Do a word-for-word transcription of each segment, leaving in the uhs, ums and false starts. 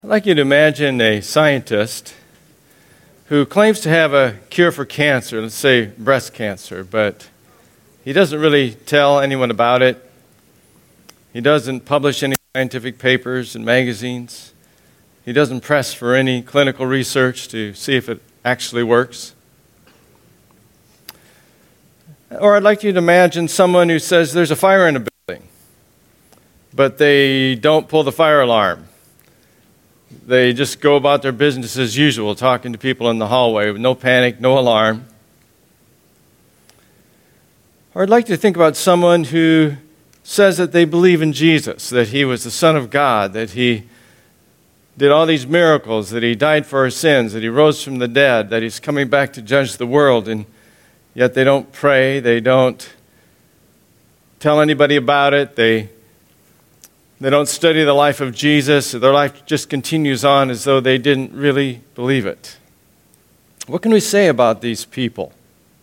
I'd like you to imagine a scientist who claims to have a cure for cancer, let's say breast cancer, but he doesn't really tell anyone about it. He doesn't publish any scientific papers in magazines. He doesn't press for any clinical research to see if it actually works. Or I'd like you to imagine someone who says there's a fire in a building, but they don't pull the fire alarm. They just go about their business as usual, talking to people in the hallway with no panic, no alarm. Or I'd like you to think about someone who says that they believe in Jesus, that he was the Son of God, that he did all these miracles, that he died for our sins, that he rose from the dead, that he's coming back to judge the world, and yet they don't pray, they don't tell anybody about it, they They don't study the life of Jesus. Their life just continues on as though they didn't really believe it. What can we say about these people?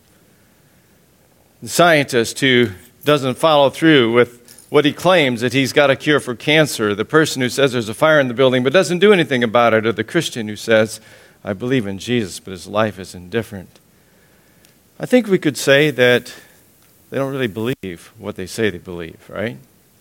The scientist who doesn't follow through with what he claims that he's got a cure for cancer, the person who says there's a fire in the building but doesn't do anything about it, or the Christian who says, I believe in Jesus, but his life is indifferent. I think we could say that they don't really believe what they say they believe, right?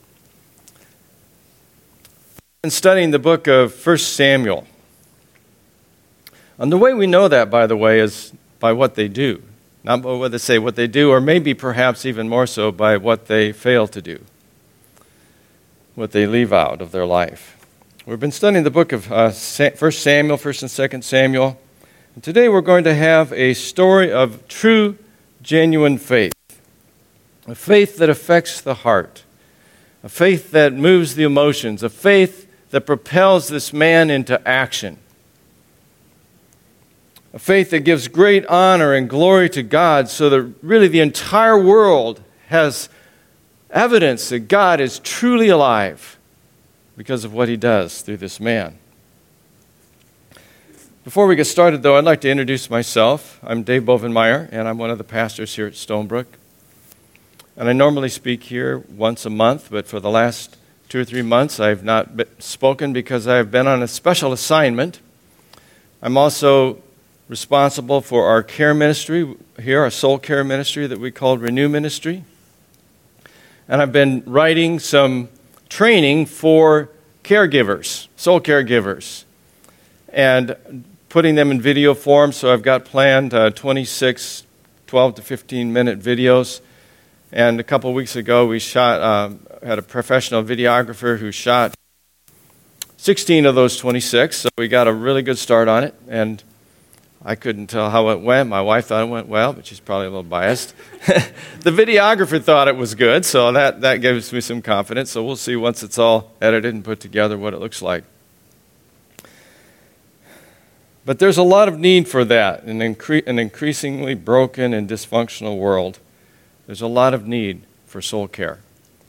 In studying the book of First Samuel. And the way we know that, by the way, is by what they do. Not by what they say, what they do, or maybe perhaps even more so by what they fail to do. What they leave out of their life. We've been studying the book of uh, First Samuel, First and Second Samuel. And today we're going to have a story of true, genuine faith. A faith that affects the heart. A faith that moves the emotions. A faith that propels this man into action. A faith that gives great honor and glory to God so that really the entire world has evidence that God is truly alive because of what he does through this man. Before we get started, though, I'd like to introduce myself. I'm Dave Bovenmeyer, and I'm one of the pastors here at Stonebrook. And I normally speak here once a month, but for the last two or three months I've not spoken because I've been on a special assignment. I'm also responsible for our care ministry here, our soul care ministry that we call Renew Ministry. And I've been writing some training for caregivers, soul caregivers, and putting them in video form. So I've got planned uh, twenty-six twelve to fifteen minute videos. And a couple of weeks ago, we shot, um, had a professional videographer who shot sixteen of those twenty-six, so we got a really good start on it. And I couldn't tell how it went. My wife thought it went well, but she's probably a little biased. The videographer thought it was good, so that, that gives me some confidence. So we'll see once it's all edited and put together what it looks like. But there's a lot of need for that in an, incre- an increasingly broken and dysfunctional world. There's a lot of need for soul care.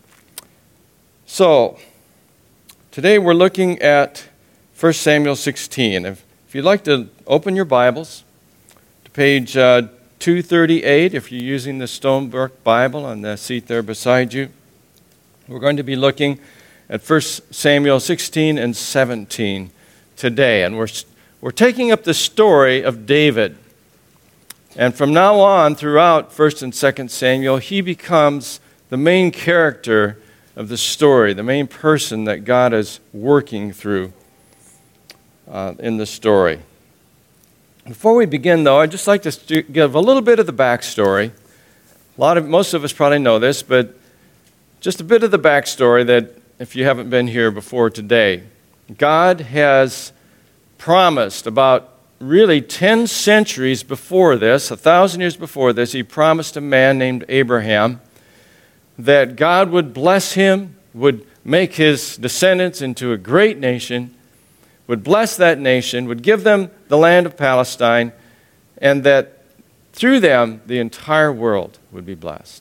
So, today we're looking at First Samuel sixteen. If, if you'd like to open your Bibles to page uh, two thirty-eight, if you're using the Stonebrook Bible on the seat there beside you, we're going to be looking at First Samuel sixteen and seventeen today. And we're, we're taking up the story of David. And from now on, throughout First and Second Samuel, he becomes the main character of the story, the main person that God is working through uh, in the story. Before we begin, though, I'd just like to st- give a little bit of the backstory. A lot of, most of us probably know this, but just a bit of the backstory that, if you haven't been here before today, God has promised about really ten centuries before this, a thousand years before this, he promised a man named Abraham that God would bless him, would make his descendants into a great nation, would bless that nation, would give them the land of Palestine, and that through them the entire world would be blessed.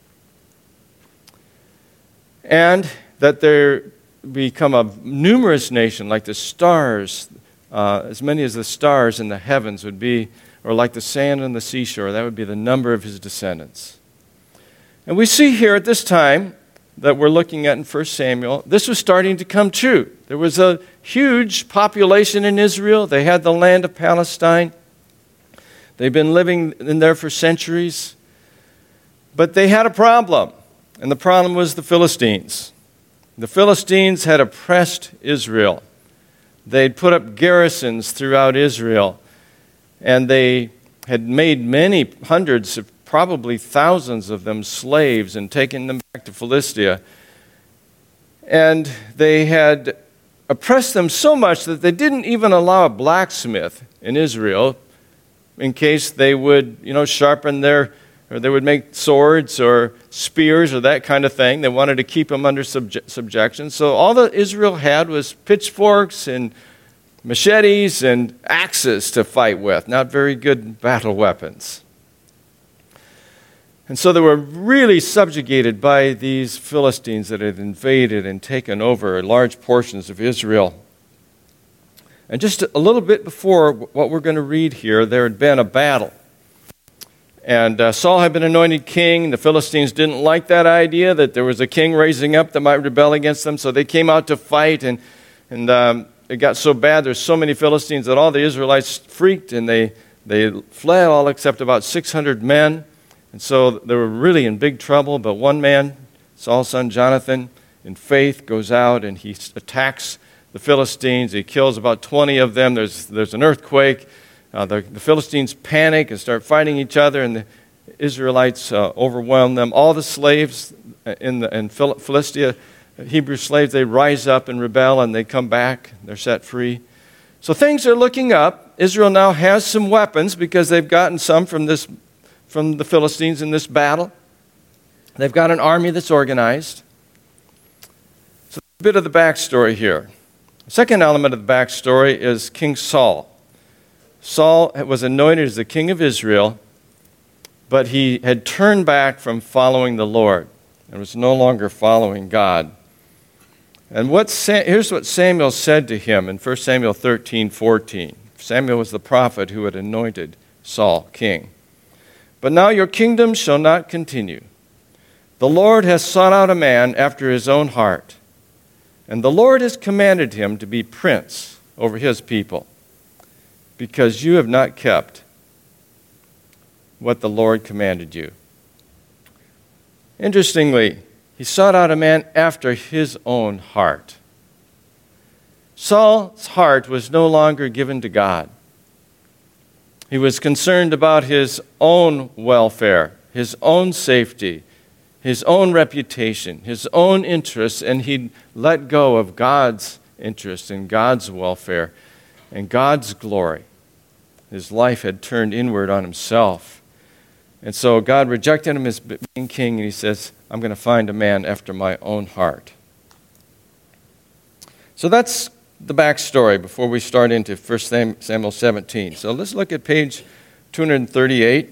And that there become a numerous nation like the stars. Uh, as many as the stars in the heavens would be, or like the sand on the seashore, that would be the number of his descendants. And we see here at this time that we're looking at in First Samuel, this was starting to come true. There was a huge population in Israel. They had the land of Palestine. They've been living in there for centuries. But they had a problem, and the problem was the Philistines. The Philistines had oppressed Israel. They'd put up garrisons throughout Israel, and they had made many hundreds, probably thousands of them, slaves and taken them back to Philistia. And they had oppressed them so much that they didn't even allow a blacksmith in Israel in case they would, you know, sharpen their, or they would make swords or spears or that kind of thing. They wanted to keep them under subje- subjection. So all that Israel had was pitchforks and machetes and axes to fight with, not very good battle weapons. And so they were really subjugated by these Philistines that had invaded and taken over large portions of Israel. And just a little bit before what we're going to read here, there had been a battle. And uh, Saul had been anointed king. The Philistines didn't like that idea that there was a king raising up that might rebel against them, so they came out to fight, and, and um, it got so bad, there's so many Philistines that all the Israelites freaked, and they, they fled, all except about six hundred men. And so they were really in big trouble, but one man, Saul's son Jonathan, in faith goes out and he attacks the Philistines. He kills about twenty of them. There's, there's an earthquake. Uh, the, the Philistines panic and start fighting each other, and the Israelites uh, overwhelm them. All the slaves in, the, in Phil- Philistia, Hebrew slaves, they rise up and rebel, and they come back. They're set free. So things are looking up. Israel now has some weapons because they've gotten some from this from the Philistines in this battle. They've got an army that's organized. So a bit of the backstory here. The second element of the backstory is King Saul. Saul was anointed as the king of Israel, but he had turned back from following the Lord and was no longer following God. And what Sa- here's what Samuel said to him in First Samuel thirteen fourteen. Samuel was the prophet who had anointed Saul king. But now your kingdom shall not continue. The Lord has sought out a man after his own heart, and the Lord has commanded him to be prince over his people, because you have not kept what the Lord commanded you. Interestingly, he sought out a man after his own heart. Saul's heart was no longer given to God. He was concerned about his own welfare, his own safety, his own reputation, his own interests, and he let go of God's interest and God's welfare and God's glory. His life had turned inward on himself. And so God rejected him as being king, and he says, I'm going to find a man after my own heart. So that's the backstory before we start into First Samuel seventeen. So let's look at page two thirty-eight.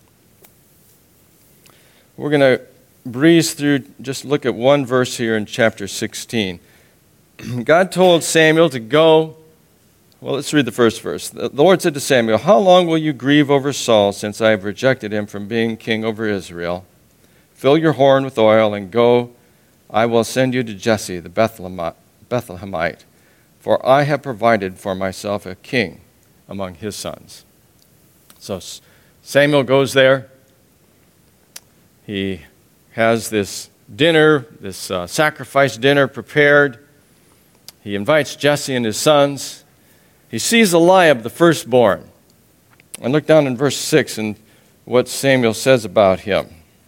We're going to breeze through, just look at one verse here in chapter sixteen. God told Samuel to go. Well, let's read the first verse. The Lord said to Samuel, how long will you grieve over Saul, since I have rejected him from being king over Israel? Fill your horn with oil and go. I will send you to Jesse the Bethlehemite, for I have provided for myself a king among his sons. So Samuel goes there. He has this dinner, this uh, sacrifice dinner prepared. He invites Jesse and his sons. He sees Eliab, the firstborn. And look down in verse six and what Samuel says about him.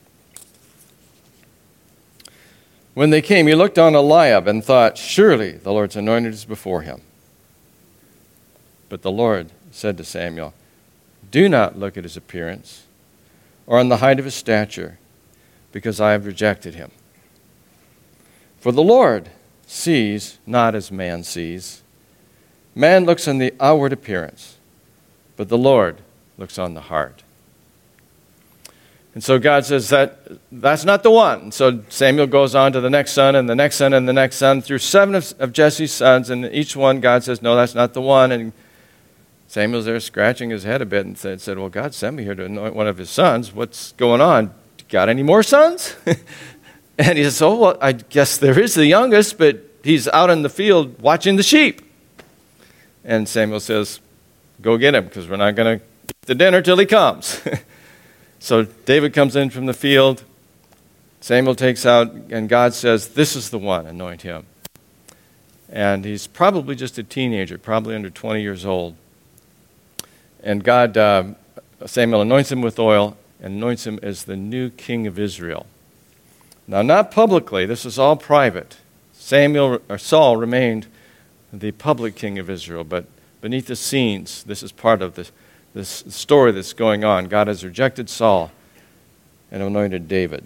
When they came, he looked on Eliab and thought, surely the Lord's anointed is before him. But the Lord said to Samuel, do not look at his appearance or on the height of his stature, because I have rejected him. For the Lord sees not as man sees. Man looks on the outward appearance, but the Lord looks on the heart. And so God says that that's not the one. So Samuel goes on to the next son and the next son and the next son through seven of, of Jesse's sons, and each one God says, no, that's not the one. And Samuel's there scratching his head a bit and said, said well, God sent me here to anoint one of his sons. What's going on? Got any more sons? And he says, oh, well, I guess there is the youngest, but he's out in the field watching the sheep. And Samuel says, go get him, because we're not going to eat the dinner till he comes. So David comes in from the field. Samuel takes out, and God says, this is the one, anoint him. And he's probably just a teenager, probably under twenty years old. And God, uh, Samuel anoints him with oil and anoints him as the new king of Israel. Now, not publicly, this is all private. Samuel or Saul remained the public king of Israel, but beneath the scenes, this is part of this, this story that's going on. God has rejected Saul and anointed David.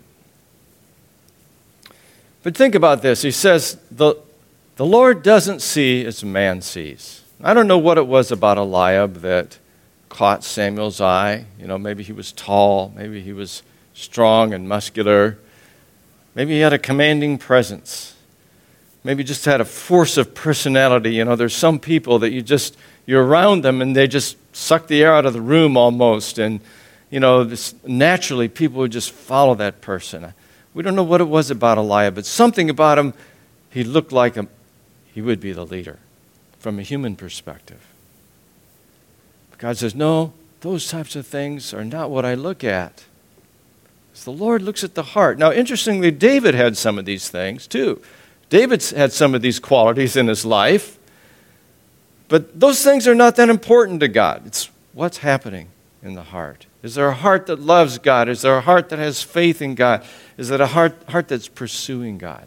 But think about this. He says, the, the Lord doesn't see as man sees. I don't know what it was about Eliab that caught Samuel's eye. You know, maybe he was tall, maybe he was strong and muscular. Maybe he had a commanding presence. Maybe just had a force of personality. You know, there's some people that you just, you're around them and they just suck the air out of the room almost. And, you know, this, naturally people would just follow that person. We don't know what it was about Eliab, but something about him, he looked like a, he would be the leader from a human perspective. But God says, no, those types of things are not what I look at. The Lord looks at the heart. Now, interestingly, David had some of these things too. David's had some of these qualities in his life. But those things are not that important to God. It's what's happening in the heart. Is there a heart that loves God? Is there a heart that has faith in God? Is it a heart, heart that's pursuing God?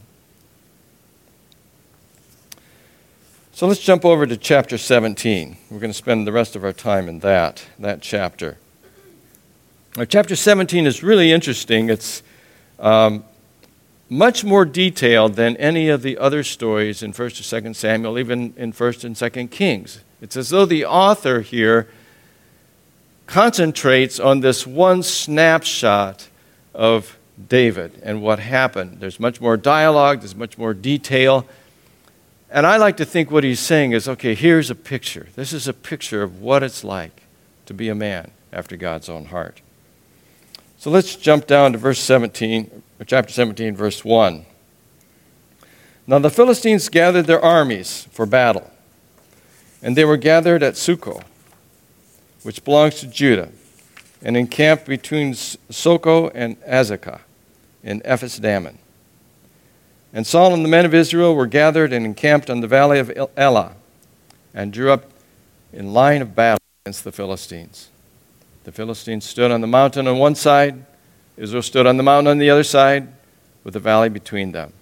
So let's jump over to chapter seventeen. We're going to spend the rest of our time in that, that chapter. Now, chapter seventeen is really interesting. It's um, much more detailed than any of the other stories in First or Second Samuel, even in First and Second Kings. It's as though the author here concentrates on this one snapshot of David and what happened. There's much more dialogue, there's much more detail. And I like to think what he's saying is, okay, here's a picture. This is a picture of what it's like to be a man after God's own heart. So let's jump down to verse seventeen, or chapter seventeen, verse one. Now the Philistines gathered their armies for battle, and they were gathered at Succoth, which belongs to Judah, and encamped between Socoh and Azekah in Ephes-dammim. And Saul and the men of Israel were gathered and encamped on the valley of Elah, and drew up in line of battle against the Philistines. The Philistines stood on the mountain on one side. Israel stood on the mountain on the other side, with the valley between them.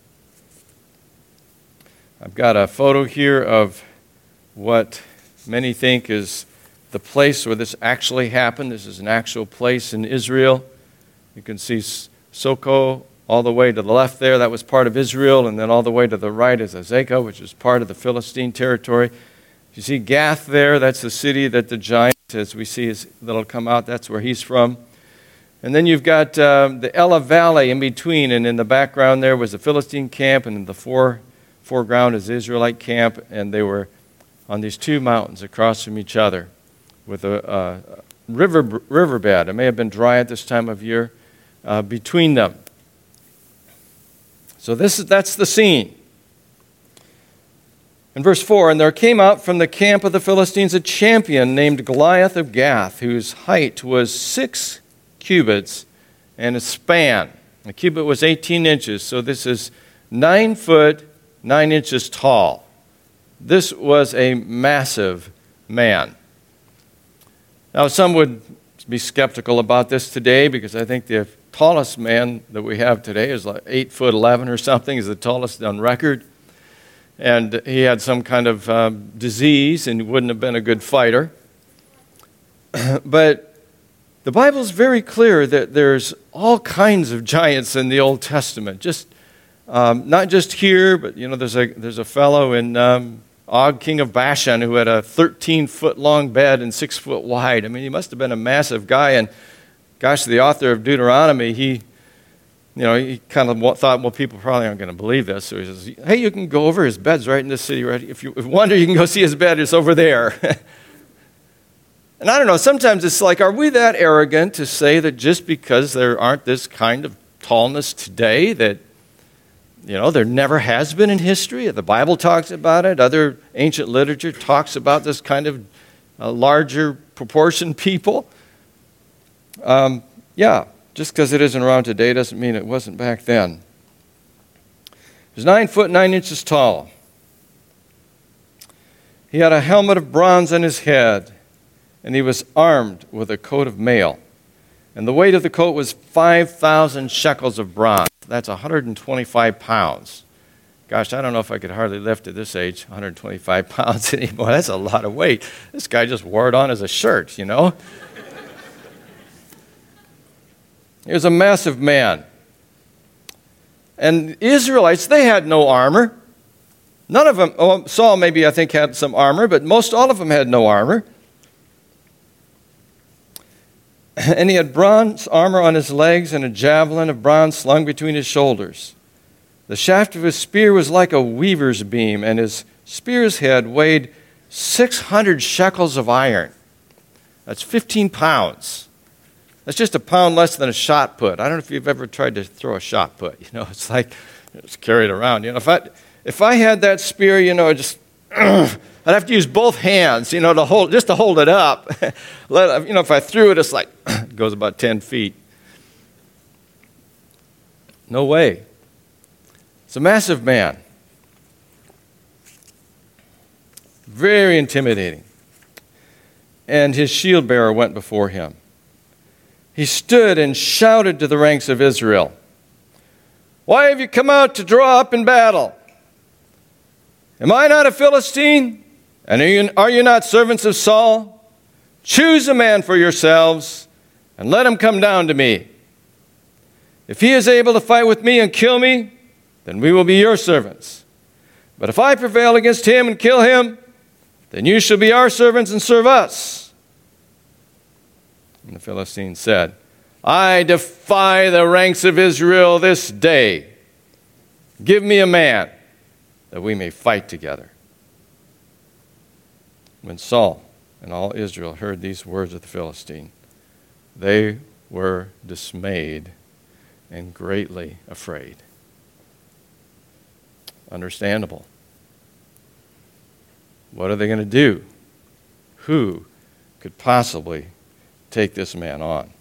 I've got a photo here of what many think is the place where this actually happened. This is an actual place in Israel. You can see Socoh all the way to the left there. That was part of Israel. And then all the way to the right is Azekah, which is part of the Philistine territory. You see Gath there. That's the city that the giant, as we see, is, that'll come out. That's where he's from. And then you've got uh, the Elah Valley in between. And in the background there was the Philistine camp. And in the fore, foreground is the Israelite camp. And they were on these two mountains across from each other with a, a river riverbed. It may have been dry at this time of year uh, between them. So this is, that's the scene. In verse four, and there came out from the camp of the Philistines a champion named Goliath of Gath, whose height was six cubits and a span. A cubit was eighteen inches, so this is nine foot, nine inches tall. This was a massive man. Now, some would be skeptical about this today because I think the tallest man that we have today is like eight foot eleven or something, is the tallest on record. And he had some kind of um, disease and wouldn't have been a good fighter. But the Bible's very clear that there's all kinds of giants in the Old Testament. Just um, not just here, but you know, there's a there's a fellow in um, Og, king of Bashan, who had a thirteen foot long bed and six foot wide. I mean, he must have been a massive guy. And gosh, the author of Deuteronomy, he, you know, he kind of thought, well, people probably aren't going to believe this. So he says, hey, you can go over. His bed's right in this city. Right? If you wonder, you can go see his bed. It's over there. And I don't know, sometimes it's like, are we that arrogant to say that just because there aren't this kind of tallness today that, you know, there never has been in history. The Bible talks about it. Other ancient literature talks about this kind of uh, larger proportion people. Um, yeah, just because it isn't around today doesn't mean it wasn't back then. He was nine foot nine inches tall. He had a helmet of bronze on his head, and he was armed with a coat of mail. And the weight of the coat was five thousand shekels of bronze. That's one hundred twenty-five pounds. Gosh, I don't know if I could hardly lift at this age one hundred twenty-five pounds anymore. That's a lot of weight. This guy just wore it on as a shirt, you know. He was a massive man. And the Israelites, they had no armor. None of them, oh, Saul maybe I think had some armor, but most all of them had no armor. And he had bronze armor on his legs and a javelin of bronze slung between his shoulders. The shaft of his spear was like a weaver's beam, and his spear's head weighed six hundred shekels of iron. That's fifteen pounds. That's just a pound less than a shot put. I don't know if you've ever tried to throw a shot put. You know, it's like it's carried around. You know, if I if I had that spear, you know, just I'd have to use both hands, you know, to hold just to hold it up. Let you know, if I threw it, it's like it goes about ten feet. No way. It's a massive man. Very intimidating. And his shield bearer went before him. He stood and shouted to the ranks of Israel, "Why have you come out to draw up in battle? Am I not a Philistine? And are you, are you not servants of Saul? Choose a man for yourselves and let him come down to me. If he is able to fight with me and kill me, then we will be your servants. But if I prevail against him and kill him, then you shall be our servants and serve us." And the Philistine said, "I defy the ranks of Israel this day. Give me a man that we may fight together." When Saul and all Israel heard these words of the Philistine, they were dismayed and greatly afraid. Understandable. What are they going to do? Who could possibly take this man on?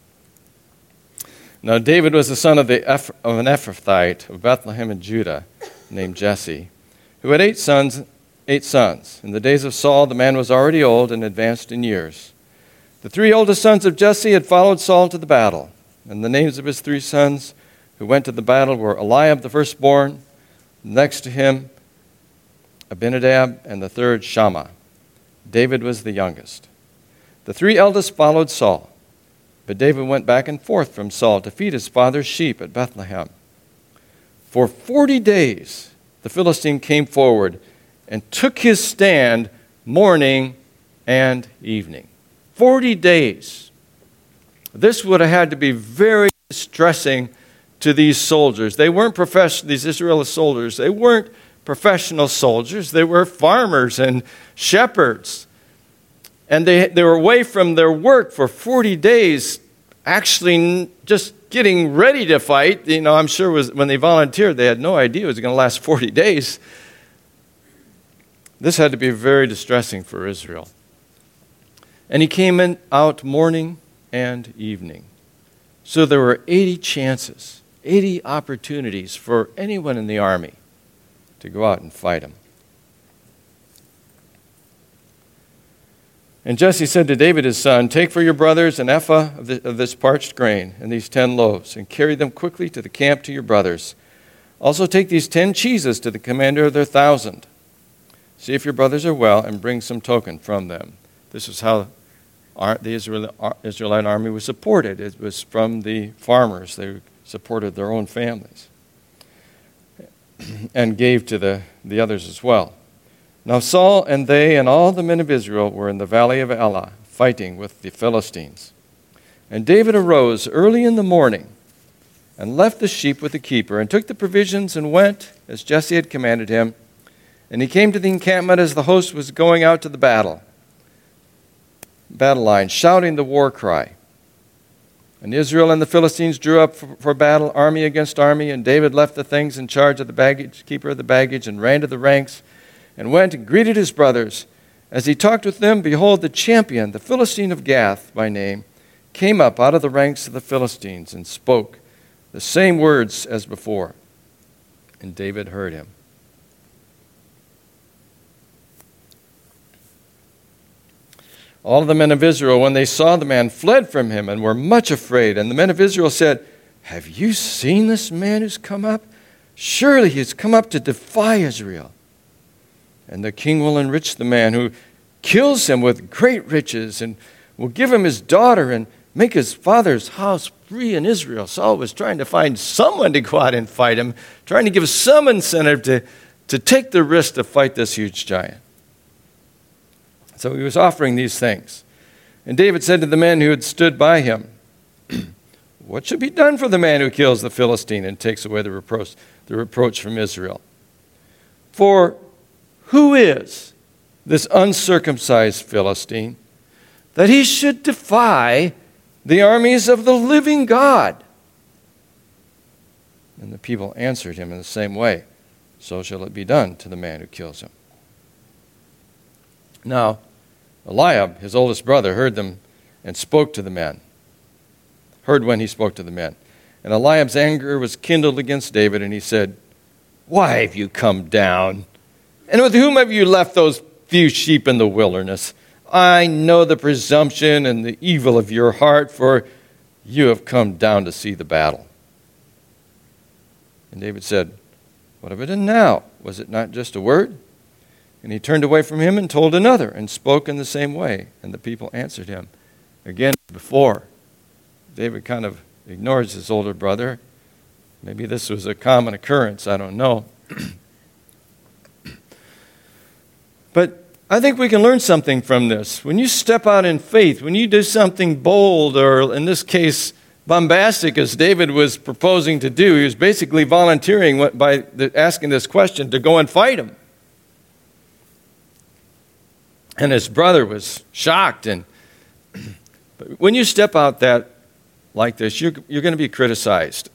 Now, David was the son of, the Eph- of an Ephrathite of Bethlehem in Judah named Jesse, who had eight sons. Eight sons. In the days of Saul, the man was already old and advanced in years. The three oldest sons of Jesse had followed Saul to the battle, and the names of his three sons who went to the battle were Eliab the firstborn, next to him Abinadab, and the third Shammah. David was the youngest. The three eldest followed Saul, but David went back and forth from Saul to feed his father's sheep at Bethlehem. For forty days the Philistine came forward and took his stand morning and evening. Forty days. This would have had to be very distressing to these soldiers. They weren't professional, these Israeli soldiers, they weren't professional soldiers. They were farmers and shepherds. And they, they were away from their work for forty days, actually just getting ready to fight. You know, I'm sure it was, when they volunteered, they had no idea it was going to last forty days. This had to be very distressing for Israel. And he came in out morning and evening. So there were eighty chances, eighty opportunities for anyone in the army to go out and fight him. And Jesse said to David his son, "Take for your brothers an ephah of, the, of this parched grain and these ten loaves, and carry them quickly to the camp to your brothers. Also take these ten cheeses to the commander of their thousand. See if your brothers are well, and bring some token from them." This is how our, the Israel, our, Israelite army was supported. It was from the farmers. They supported their own families and gave to the, the others as well. Now Saul and they and all the men of Israel were in the valley of Elah, fighting with the Philistines. And David arose early in the morning and left the sheep with the keeper, and took the provisions and went, as Jesse had commanded him. And he came to the encampment as the host was going out to the battle, battle line, shouting the war cry. And Israel and the Philistines drew up for, for battle, army against army, and David left the things in charge of the baggage, keeper of the baggage, and ran to the ranks, and went and greeted his brothers. As he talked with them, behold, the champion, the Philistine of Gath by name, came up out of the ranks of the Philistines and spoke the same words as before. And David heard him. All of the men of Israel, when they saw the man, fled from him and were much afraid. And the men of Israel said, have you seen this man who's come up? Surely he has come up to defy Israel. And the king will enrich the man who kills him with great riches and will give him his daughter and make his father's house free in Israel. Saul was trying to find someone to go out and fight him, trying to give some incentive to, to take the risk to fight this huge giant. So he was offering these things. And David said to the men who had stood by him, what should be done for the man who kills the Philistine and takes away the reproach, the reproach from Israel? For who is this uncircumcised Philistine that he should defy the armies of the living God? And the people answered him in the same way, so shall it be done to the man who kills him. Now, Eliab, his oldest brother, heard them and spoke to the men. Heard when he spoke to the men. And Eliab's anger was kindled against David, and he said, why have you come down? And with whom have you left those few sheep in the wilderness? I know the presumption and the evil of your heart, for you have come down to see the battle. And David said, what have I done now? Was it not just a word? And he turned away from him and told another, and spoke in the same way. And the people answered him. Again, before, David kind of ignores his older brother. Maybe this was a common occurrence, I don't know. But I think we can learn something from this. When you step out in faith, when you do something bold, or in this case, bombastic, as David was proposing to do, he was basically volunteering by asking this question to go and fight him. And his brother was shocked. And but when you step out that like this, you're, you're going to be criticized.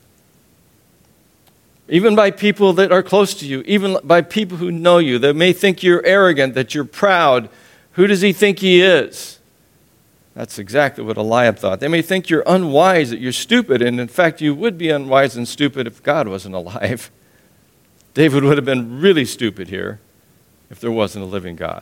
Even by people that are close to you, even by people who know you, that may think you're arrogant, that you're proud. Who does he think he is? That's exactly what Eliab thought. They may think you're unwise, that you're stupid, and in fact you would be unwise and stupid if God wasn't alive. David would have been really stupid here if there wasn't a living God.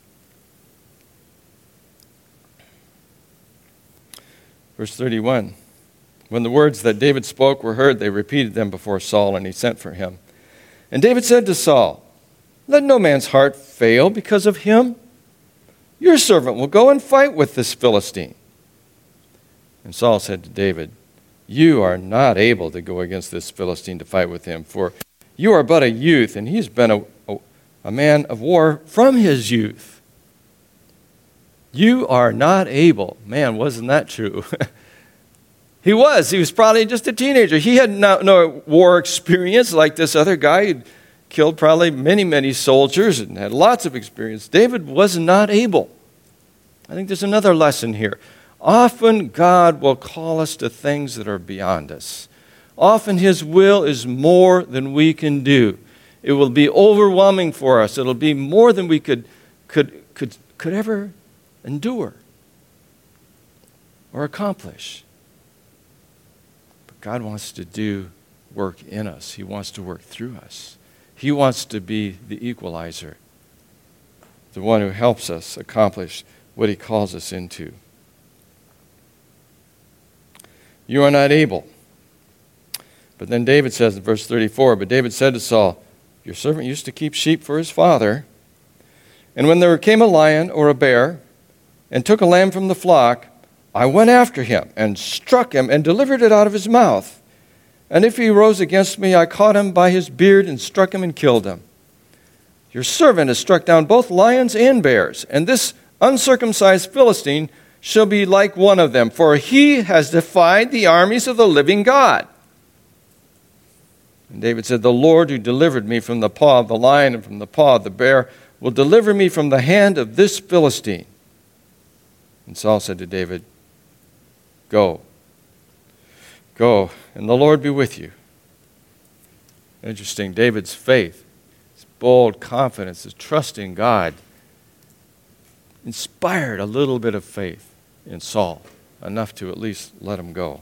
Verse thirty-one, when the words that David spoke were heard, they repeated them before Saul, and he sent for him. And David said to Saul, let no man's heart fail because of him. Your servant will go and fight with this Philistine. And Saul said to David, you are not able to go against this Philistine to fight with him, for you are but a youth, and he's been a, a, a man of war from his youth. You are not able. Man, wasn't that true? He was. He was probably just a teenager. He had no, no war experience like this other guy. He'd killed probably many, many soldiers and had lots of experience. David was not able. I think there's another lesson here. Often God will call us to things that are beyond us. Often his will is more than we can do. It will be overwhelming for us. It'll be more than we could could could could ever endure or accomplish. But God wants to do work in us. He wants to work through us. He wants to be the equalizer, the one who helps us accomplish what he calls us into. You are not able. But then David says in verse thirty-four, but David said to Saul, your servant used to keep sheep for his father, and when there came a lion or a bear and took a lamb from the flock, I went after him and struck him and delivered it out of his mouth. And if he rose against me, I caught him by his beard and struck him and killed him. Your servant has struck down both lions and bears, and this uncircumcised Philistine shall be like one of them, for he has defied the armies of the living God. And David said, the Lord who delivered me from the paw of the lion and from the paw of the bear will deliver me from the hand of this Philistine. And Saul said to David, go, Go, and the Lord be with you. Interesting, David's faith, his bold confidence, his trust in God, inspired a little bit of faith in Saul, enough to at least let him go.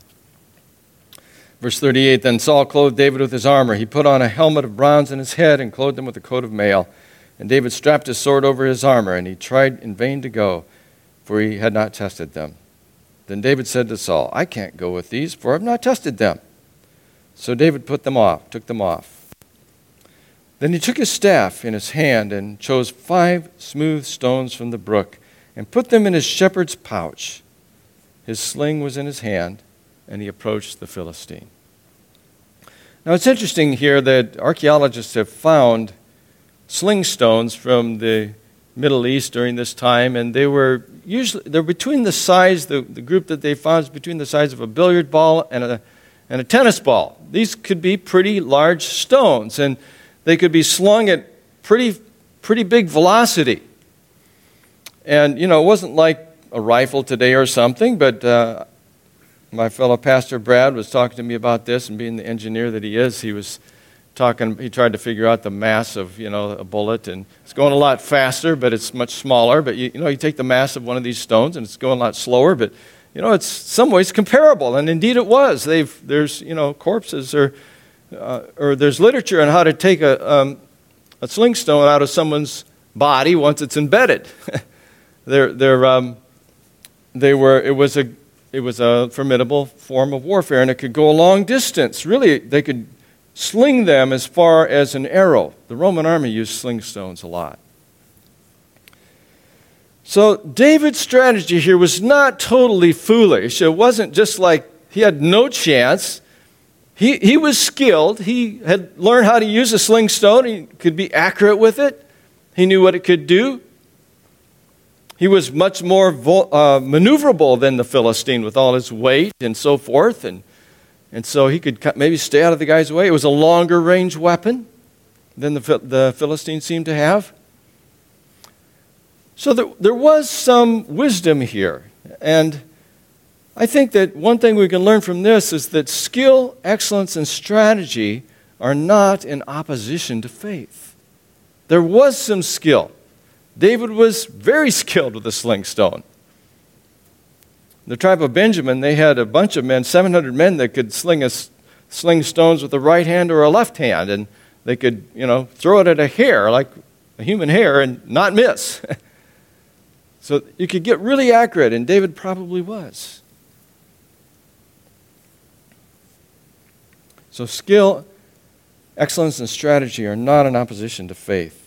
Verse thirty-eight, then Saul clothed David with his armor. He put on a helmet of bronze on his head and clothed him with a coat of mail. And David strapped his sword over his armor, and he tried in vain to go, for he had not tested them. Then David said to Saul, I can't go with these, for I have not tested them. So David put them off, took them off. Then he took his staff in his hand and chose five smooth stones from the brook and put them in his shepherd's pouch. His sling was in his hand, and he approached the Philistine. Now it's interesting here that archaeologists have found sling stones from the Middle East during this time, and they were usually they're between the size the, the group that they found is between the size of a billiard ball and a and a tennis ball. These could be pretty large stones, and they could be slung at pretty pretty big velocity. And you know, it wasn't like a rifle today or something, but uh, my fellow pastor Brad was talking to me about this, and being the engineer that he is, he was talking, he tried to figure out the mass of, you know, a bullet, and it's going a lot faster, but it's much smaller. But, you, you know, you take the mass of one of these stones, and it's going a lot slower, but, you know, it's some ways comparable, and indeed it was. They've, there's, you know, corpses, or, uh, or there's literature on how to take a, um, a sling stone out of someone's body once it's embedded. they're, they're, um, they were, it was a, it was a formidable form of warfare, and it could go a long distance. Really, they could sling them as far as an arrow. The Roman army used sling stones a lot. So David's strategy here was not totally foolish. It wasn't just like he had no chance. He, he was skilled. He had learned how to use a sling stone. He could be accurate with it. He knew what it could do. He was much more vo- uh, maneuverable than the Philistine with all his weight and so forth, and And so he could maybe stay out of the guy's way. It was a longer range weapon than the, the Philistine seemed to have. So there, there was some wisdom here. And I think that one thing we can learn from this is that skill, excellence, and strategy are not in opposition to faith. There was some skill. David was very skilled with a sling stone. The tribe of Benjamin, they had a bunch of men, seven hundred men that could sling a, sling stones with the right hand or a left hand, and they could, you know, throw it at a hair, like a human hair, and not miss. So you could get really accurate, and David probably was. So skill, excellence, and strategy are not in opposition to faith.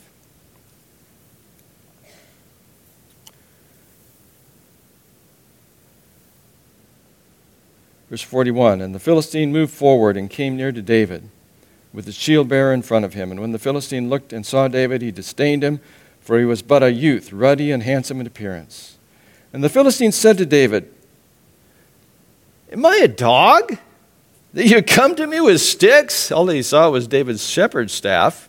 Verse forty-one, and the Philistine moved forward and came near to David with his shield bearer in front of him. And when the Philistine looked and saw David, he disdained him, for he was but a youth, ruddy and handsome in appearance. And the Philistine said to David, am I a dog that you come to me with sticks? All that he saw was David's shepherd's staff.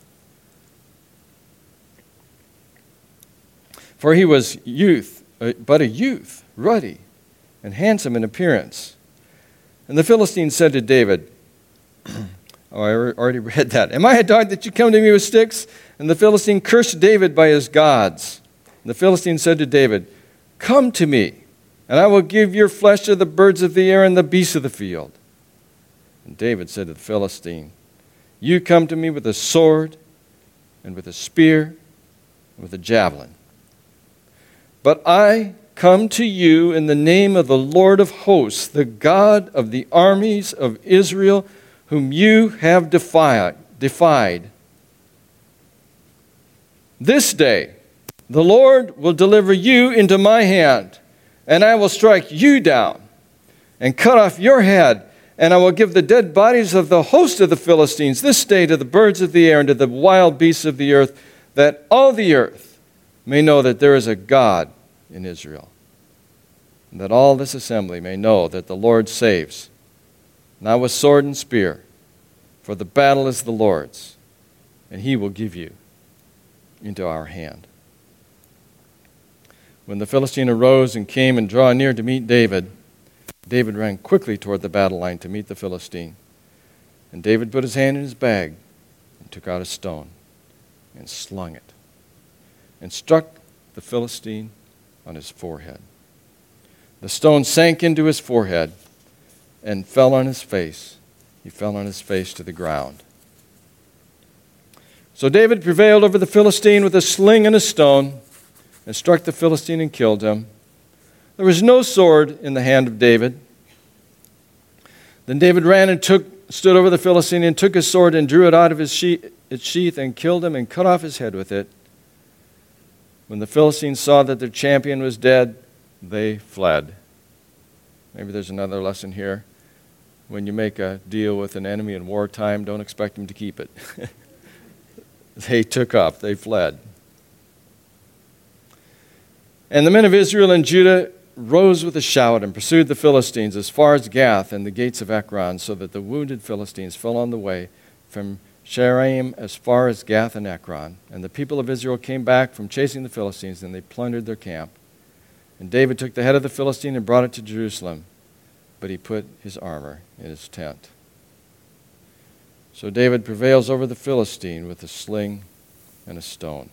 For he was youth, but a youth, ruddy and handsome in appearance. And the Philistine said to David, oh, I already read that. Am I a dog that you come to me with sticks? And the Philistine cursed David by his gods. And the Philistine said to David, come to me, and I will give your flesh to the birds of the air and the beasts of the field. And David said to the Philistine, you come to me with a sword and with a spear and with a javelin. But I come to you in the name of the Lord of hosts, the God of the armies of Israel, whom you have defied. defied. This day the Lord will deliver you into my hand, and I will strike you down and cut off your head, and I will give the dead bodies of the host of the Philistines this day to the birds of the air and to the wild beasts of the earth, that all the earth may know that there is a God in Israel, and that all this assembly may know that the Lord saves, not with sword and spear, for the battle is the Lord's, and he will give you into our hand. When the Philistine arose and came and drew near to meet David, David ran quickly toward the battle line to meet the Philistine. And David put his hand in his bag and took out a stone and slung it and struck the Philistine on his forehead. The stone sank into his forehead and fell on his face. He fell on his face to the ground. So David prevailed over the Philistine with a sling and a stone and struck the Philistine and killed him. There was no sword in the hand of David. Then David ran and took, stood over the Philistine and took his sword and drew it out of his sheath, its sheath and killed him and cut off his head with it. When the Philistines saw that their champion was dead, they fled. Maybe there's another lesson here. When you make a deal with an enemy in wartime, don't expect him to keep it. They took up, they fled. And the men of Israel and Judah rose with a shout and pursued the Philistines as far as Gath and the gates of Ekron, so that the wounded Philistines fell on the way from Shaaraim as far as Gath and Ekron. And the people of Israel came back from chasing the Philistines, and they plundered their camp. And David took the head of the Philistine and brought it to Jerusalem, but he put his armor in his tent. So David prevails over the Philistine with a sling and a stone.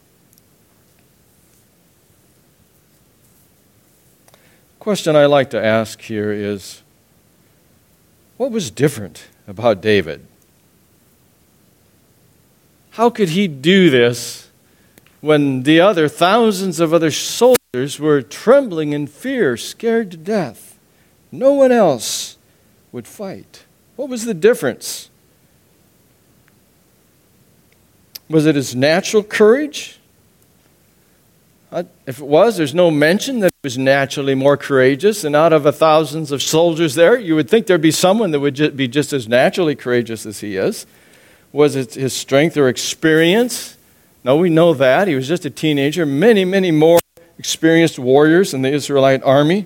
Question I like to ask here is, what was different about David? How could he do this when the other thousands of other soldiers were trembling in fear, scared to death? No one else would fight. What was the difference? Was it his natural courage? If it was, there's no mention that he was naturally more courageous. And out of a thousands of soldiers there, you would think there'd be someone that would be just as naturally courageous as he is. Was it his strength or experience? No, we know that. He was just a teenager. Many, many more experienced warriors in the Israelite army.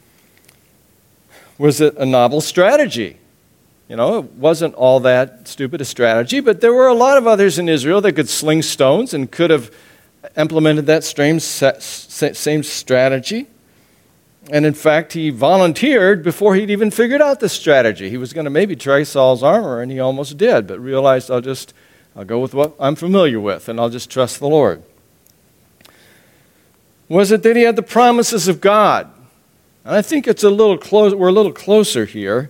Was it a novel strategy? You know, it wasn't all that stupid a strategy, but there were a lot of others in Israel that could sling stones and could have implemented that same, same strategy. And in fact, he volunteered before he'd even figured out the strategy. He was going to maybe try Saul's armor, and he almost did, but realized, I'll just, I'll go with what I'm familiar with, and I'll just trust the Lord. Was it that he had the promises of God? And I think it's a little close, we're a little closer here.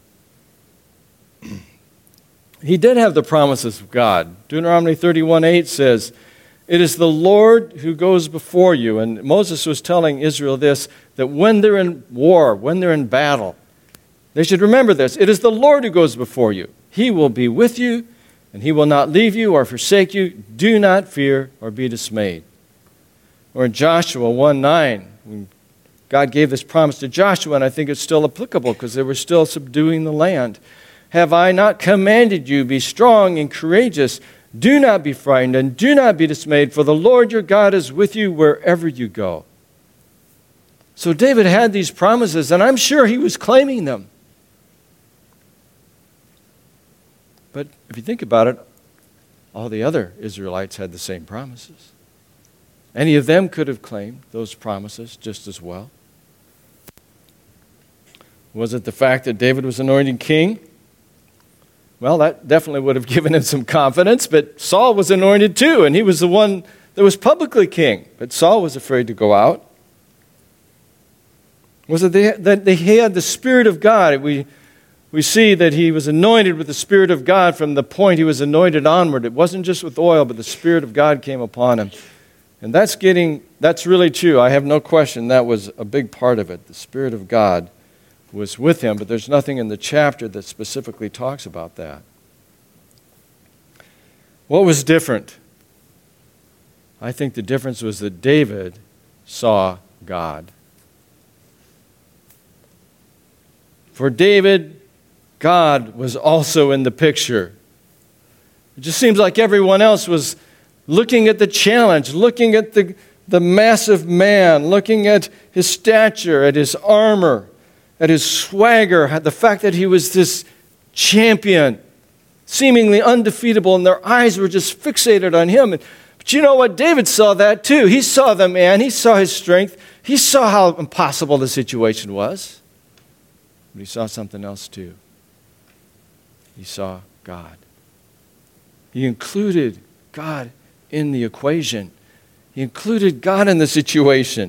He did have the promises of God. Deuteronomy thirty-one eight says, "It is the Lord who goes before you." And Moses was telling Israel this, that when they're in war, when they're in battle, they should remember this. It is the Lord who goes before you. He will be with you, and he will not leave you or forsake you. Do not fear or be dismayed. Or in Joshua one nine, when God gave this promise to Joshua, and I think it's still applicable because they were still subduing the land. "Have I not commanded you, be strong and courageous? Do not be frightened and do not be dismayed, for the Lord your God is with you wherever you go." So David had these promises, and I'm sure he was claiming them. But if you think about it, all the other Israelites had the same promises. Any of them could have claimed those promises just as well. Was it the fact that David was anointed king? Well, that definitely would have given him some confidence, but Saul was anointed too, and he was the one that was publicly king, but Saul was afraid to go out. Was it that he had the Spirit of God? We, we see that he was anointed with the Spirit of God from the point he was anointed onward. It wasn't just with oil, but the Spirit of God came upon him. And that's getting, that's really true. I have no question that was a big part of it. The Spirit of God was with him, but there's nothing in the chapter that specifically talks about that. What was different? I think the difference was that David saw God. For David, God was also in the picture. It just seems like everyone else was looking at the challenge, looking at the, the massive man, looking at his stature, at his armor, at his swagger, the fact that he was this champion, seemingly undefeatable, and their eyes were just fixated on him. But you know what? David saw that too. He saw the man. He saw his strength. He saw how impossible the situation was. But he saw something else too. He saw God. He included God in the equation. He included God in the situation.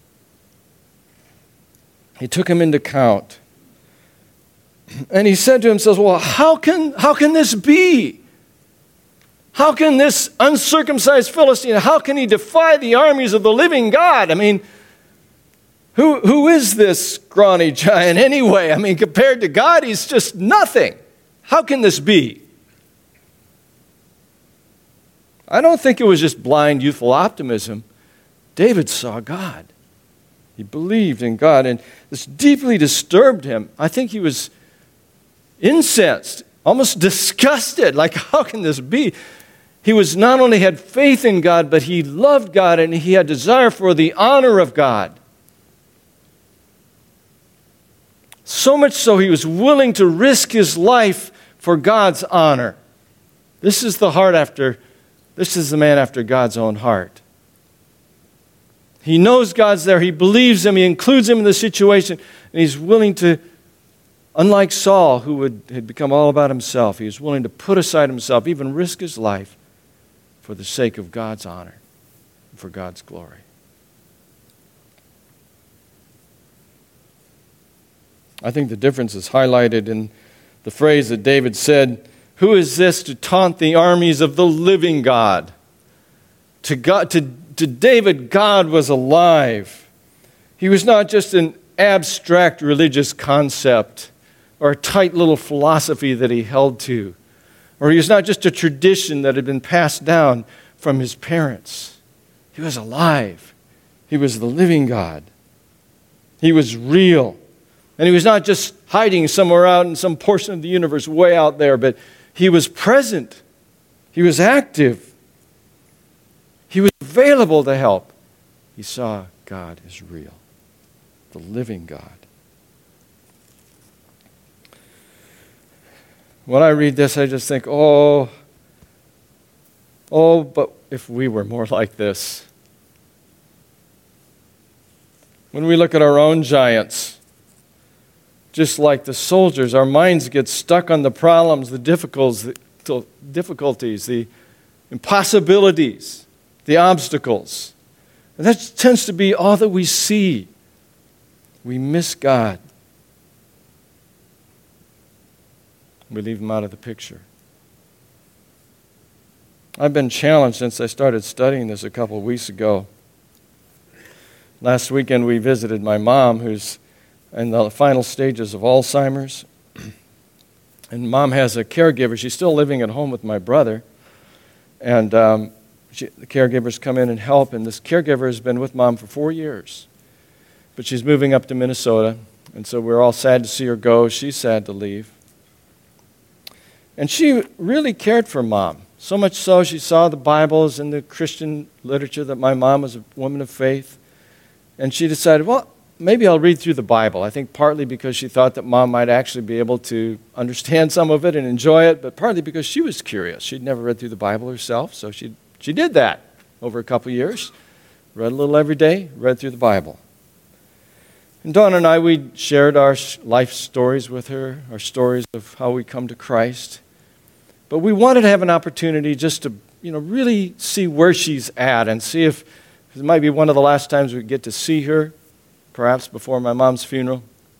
He took him into account. And he said to himself, well, how can, how can this be? How can this uncircumcised Philistine, how can he defy the armies of the living God? I mean, who, who is this scrawny giant anyway? I mean, compared to God, he's just nothing. How can this be? I don't think it was just blind youthful optimism. David saw God. He believed in God, and this deeply disturbed him. I think he was incensed, almost disgusted. Like, how can this be? He was not only had faith in God, but he loved God, and he had desire for the honor of God. So much so, he was willing to risk his life for God's honor. This is the heart after, this is the man after God's own heart. He knows God's there. He believes him. He includes him in the situation. And he's willing to, unlike Saul, who would, had become all about himself, he was willing to put aside himself, even risk his life for the sake of God's honor, for God's glory. I think the difference is highlighted in the phrase that David said, "Who is this to taunt the armies of the living God?" To God, to To David, God was alive. He was not just an abstract religious concept or a tight little philosophy that he held to, or he was not just a tradition that had been passed down from his parents. He was alive. He was the living God. He was real. And he was not just hiding somewhere out in some portion of the universe way out there, but he was present. He was active. He was available to help. He saw God as real, the living God. When I read this, I just think, oh, oh, but if we were more like this. When we look at our own giants, just like the soldiers, our minds get stuck on the problems, the difficulties, the impossibilities, the obstacles. And that tends to be all that we see. We miss God. We leave him out of the picture. I've been challenged since I started studying this a couple of weeks ago. Last weekend we visited my mom, who's in the final stages of Alzheimer's. And Mom has a caregiver. She's still living at home with my brother. And um, she, the caregivers come in and help. And this caregiver has been with Mom for four years. But she's moving up to Minnesota. And so we're all sad to see her go. She's sad to leave. And she really cared for Mom. So much so, she saw the Bibles and the Christian literature that my mom was a woman of faith. And she decided, well, maybe I'll read through the Bible. I think partly because she thought that Mom might actually be able to understand some of it and enjoy it, but partly because she was curious. She'd never read through the Bible herself, so she she did that over a couple of years. Read a little every day, read through the Bible. And Dawn and I, we shared our life stories with her, our stories of how we come to Christ. But we wanted to have an opportunity just to, you know, really see where she's at and see if it might be one of the last times we get to see her, perhaps before my mom's funeral.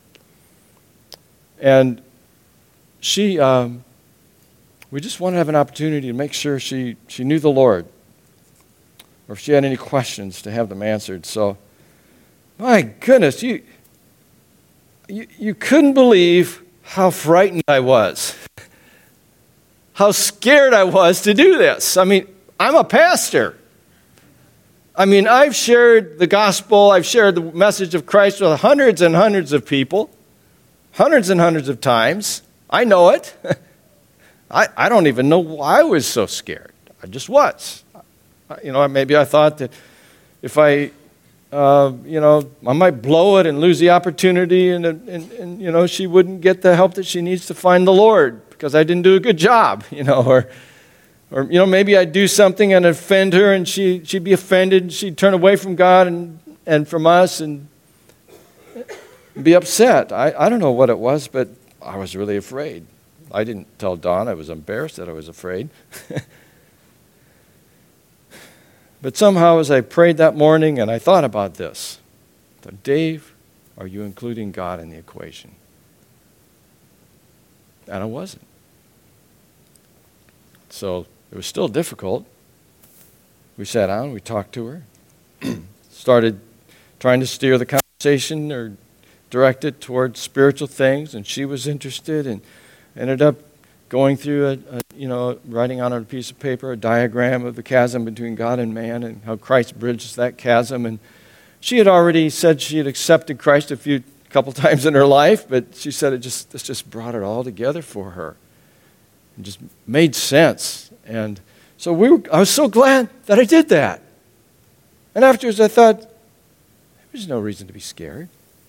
And she, um, we just wanted to have an opportunity to make sure she, she knew the Lord, or if she had any questions, to have them answered. So, my goodness, you, you, you couldn't believe how frightened I was, how scared I was to do this. I mean, I'm a pastor. I mean, I've shared the gospel, I've shared the message of Christ with hundreds and hundreds of people, hundreds and hundreds of times. I know it. I, I don't even know why I was so scared. I just was. You know, maybe I thought that if I, uh, you know, I might blow it and lose the opportunity and, and, and, you know, she wouldn't get the help that she needs to find the Lord because I didn't do a good job, you know, or... Or, you know, maybe I'd do something and offend her and she, she'd be offended and she'd turn away from God and, and from us. And be upset. I, I don't know what it was, but I was really afraid. I didn't tell Dawn. I was embarrassed that I was afraid. But somehow as I prayed that morning and I thought about this, I thought, Dave, are you including God in the equation? And I wasn't. So it was still difficult. We sat down, we talked to her, started trying to steer the conversation or direct it towards spiritual things, and she was interested, and ended up going through a, a you know, writing on a piece of paper a diagram of the chasm between God and man and how Christ bridges that chasm. And she had already said she had accepted Christ a few couple times in her life, but she said it just this just brought it all together for her. It just made sense. And so we were, I was so glad that I did that. And afterwards I thought, there's no reason to be scared.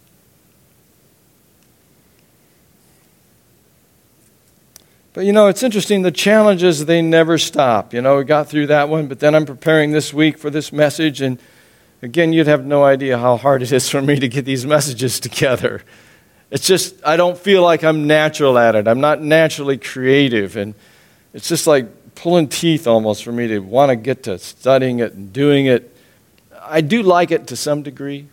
But, you know, it's interesting, the challenges, they never stop. You know, we got through that one, but then I'm preparing this week for this message, and again, you'd have no idea how hard it is for me to get these messages together. It's just, I don't feel like I'm natural at it. I'm not naturally creative, and it's just like pulling teeth almost for me to want to get to studying it and doing it. I do like it to some degree.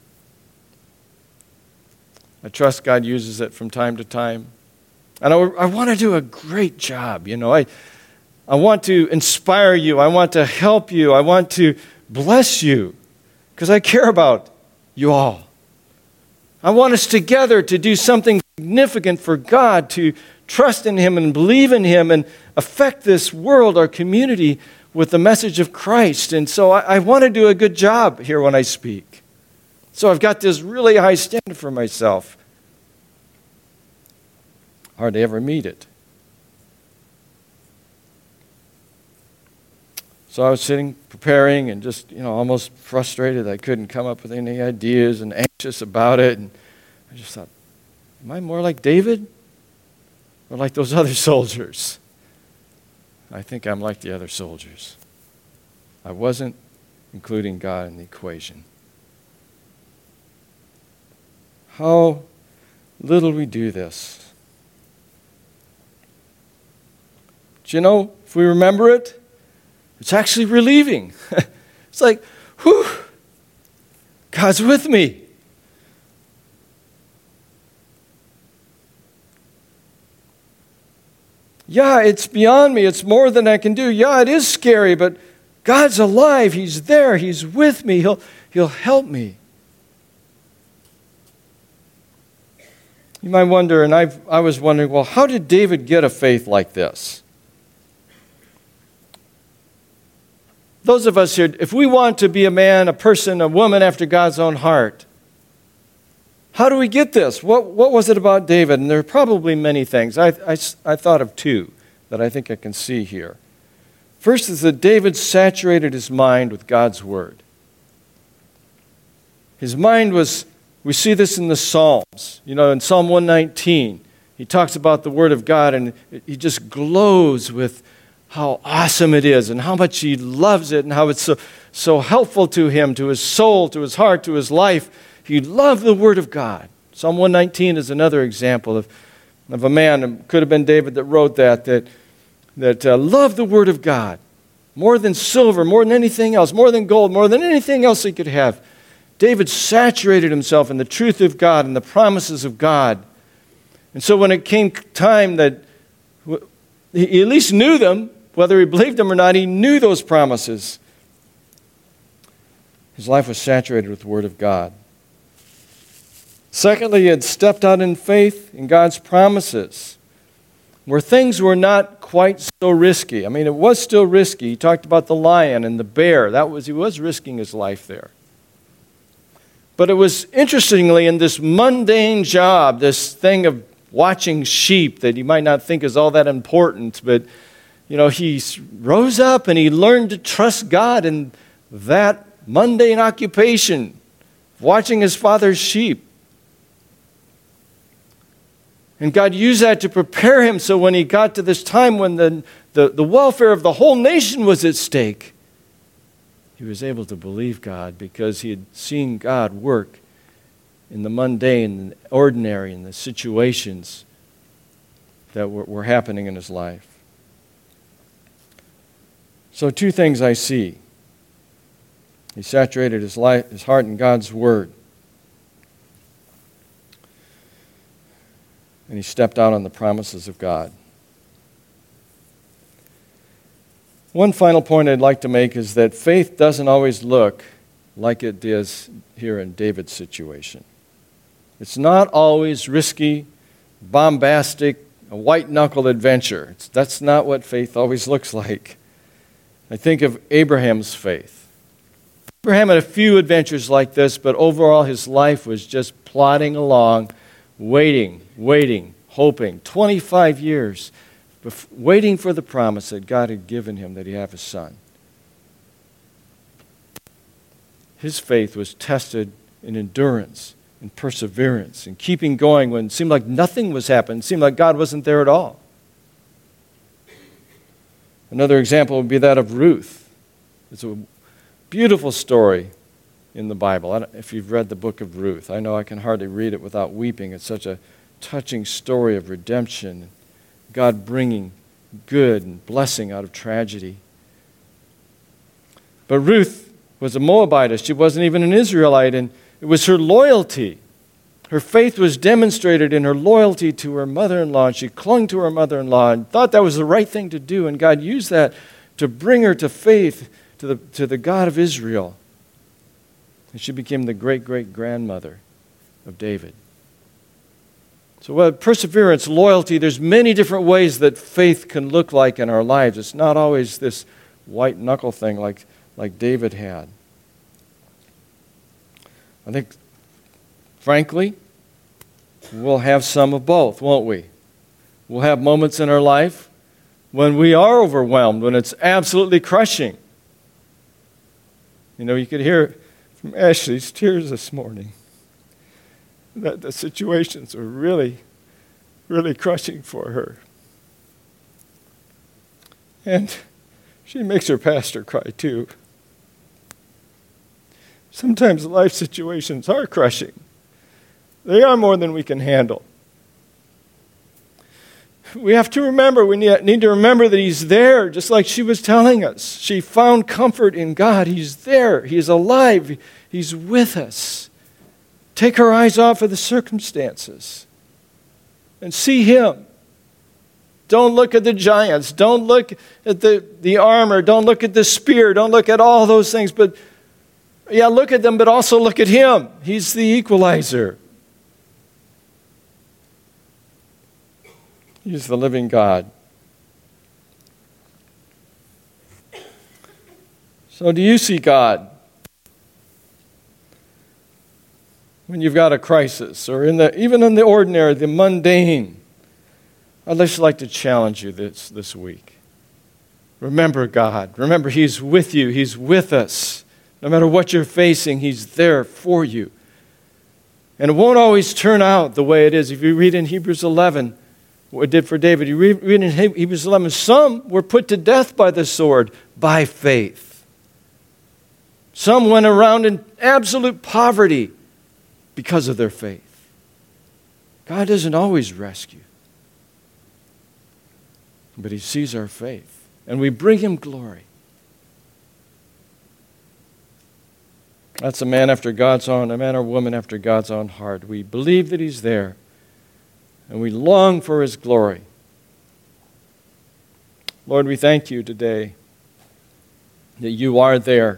I trust God uses it from time to time. And I, I want to do a great job, you know. I, I want to inspire you. I want to help you. I want to bless you because I care about you all. I want us together to do something significant for God, to trust in Him and believe in Him and affect this world, our community, with the message of Christ. And so I, I want to do a good job here when I speak. So I've got this really high standard for myself. Hardly ever meet it. So I was sitting, preparing, and just, you know, almost frustrated. I couldn't come up with any ideas and anxious about it. And I just thought, am I more like David or like those other soldiers? I think I'm like the other soldiers. I wasn't including God in the equation. How little we do this. But you know, if we remember it, it's actually relieving. It's like, whew, God's with me. Yeah, it's beyond me. It's more than I can do. Yeah, it is scary, but God's alive. He's there. He's with me. He'll, he'll help me. You might wonder, and I've, I was wondering, well, how did David get a faith like this? Those of us here, if we want to be a man, a person, a woman after God's own heart, how do we get this? What, what was it about David? And there are probably many things. I, I, I thought of two that I think I can see here. First is that David saturated his mind with God's Word. His mind was, we see this in the Psalms. You know, in Psalm one nineteen, he talks about the Word of God, and he just glows with how awesome it is and how much he loves it and how it's so, so helpful to him, to his soul, to his heart, to his life. He loved the Word of God. Psalm one nineteen is another example of, of a man, it could have been David that wrote that, that, that uh, loved the Word of God more than silver, more than anything else, more than gold, more than anything else he could have. David saturated himself in the truth of God and the promises of God. And so when it came time that he at least knew them, whether he believed them or not, he knew those promises. His life was saturated with the Word of God. Secondly, he had stepped out in faith in God's promises, where things were not quite so risky. I mean, it was still risky. He talked about the lion and the bear. That was, he was risking his life there. But it was, interestingly, in this mundane job, this thing of watching sheep that you might not think is all that important, but you know, he rose up and he learned to trust God in that mundane occupation, watching his father's sheep. And God used that to prepare him so when he got to this time when the, the, the welfare of the whole nation was at stake, he was able to believe God because he had seen God work in the mundane, in the ordinary, in the situations that were, were happening in his life. So two things I see. He saturated his life, his heart in God's Word. And he stepped out on the promises of God. One final point I'd like to make is that faith doesn't always look like it does here in David's situation. It's not always risky, bombastic, a white-knuckled adventure. It's, that's not what faith always looks like. I think of Abraham's faith. Abraham had a few adventures like this, but overall his life was just plodding along, waiting, waiting, hoping. twenty-five years, waiting for the promise that God had given him that he'd have a son. His faith was tested in endurance and perseverance and keeping going when it seemed like nothing was happening. It seemed like God wasn't there at all. Another example would be that of Ruth. It's a beautiful story in the Bible. I don't, if you've read the book of Ruth, I know I can hardly read it without weeping. It's such a touching story of redemption, God bringing good and blessing out of tragedy. But Ruth was a Moabitess. She wasn't even an Israelite, and it was her loyalty. Her faith was demonstrated in her loyalty to her mother-in-law, and she clung to her mother-in-law and thought that was the right thing to do, and God used that to bring her to faith to the, to the God of Israel. And she became the great-great-grandmother of David. So well, perseverance, loyalty, there's many different ways that faith can look like in our lives. It's not always this white-knuckle thing like like David had. I think, frankly, we'll have some of both, won't we? We'll have moments in our life when we are overwhelmed, when it's absolutely crushing. You know, you could hear from Ashley's tears this morning that the situations are really, really crushing for her. And she makes her pastor cry too. Sometimes life situations are crushing. They are more than we can handle. We have to remember, we need to remember that He's there, just like she was telling us. She found comfort in God. He's there. He's alive. He's with us. Take her eyes off of the circumstances and see Him. Don't look at the giants. Don't look at the, the armor. Don't look at the spear. Don't look at all those things. But yeah, look at them, but also look at Him. He's the equalizer. He's the living God. So do you see God when you've got a crisis, or in the even in the ordinary, the mundane? I'd just like to challenge you this, this week. Remember God. Remember He's with you. He's with us. No matter what you're facing, He's there for you. And it won't always turn out the way it is. If you read in Hebrews eleven, what it did for David, you read, read in Hebrews eleven, some were put to death by the sword by faith. Some went around in absolute poverty because of their faith. God doesn't always rescue. But He sees our faith, and we bring Him glory. That's a man after God's own, a man or woman after God's own heart. We believe that He's there, and we long for His glory. Lord, we thank You today that You are there,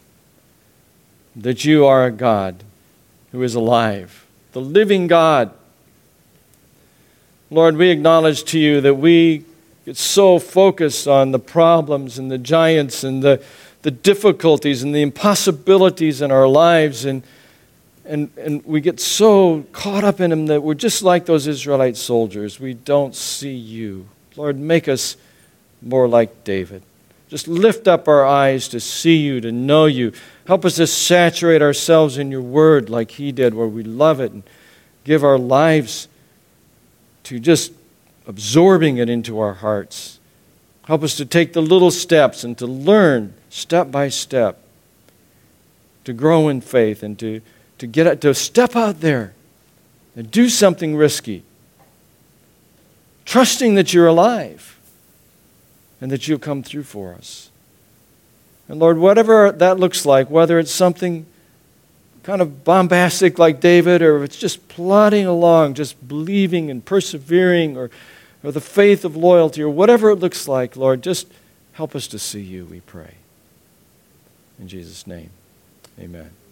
that You are a God who is alive, the living God. Lord, we acknowledge to You that we get so focused on the problems and the giants and the, the difficulties and the impossibilities in our lives, and, and, and we get so caught up in them that we're just like those Israelite soldiers. We don't see You. Lord, make us more like David. Just lift up our eyes to see You, to know You. Help us to saturate ourselves in Your Word like he did, where we love it and give our lives to just absorbing it into our hearts. Help us to take the little steps and to learn step by step, to grow in faith and to, to get out, to step out there and do something risky, trusting that you're alive and that you'll come through for us. And Lord, whatever that looks like, whether it's something kind of bombastic like David, or it's just plodding along, just believing and persevering, or, or the faith of loyalty, or whatever it looks like, Lord, just help us to see you, we pray. In Jesus' name, amen.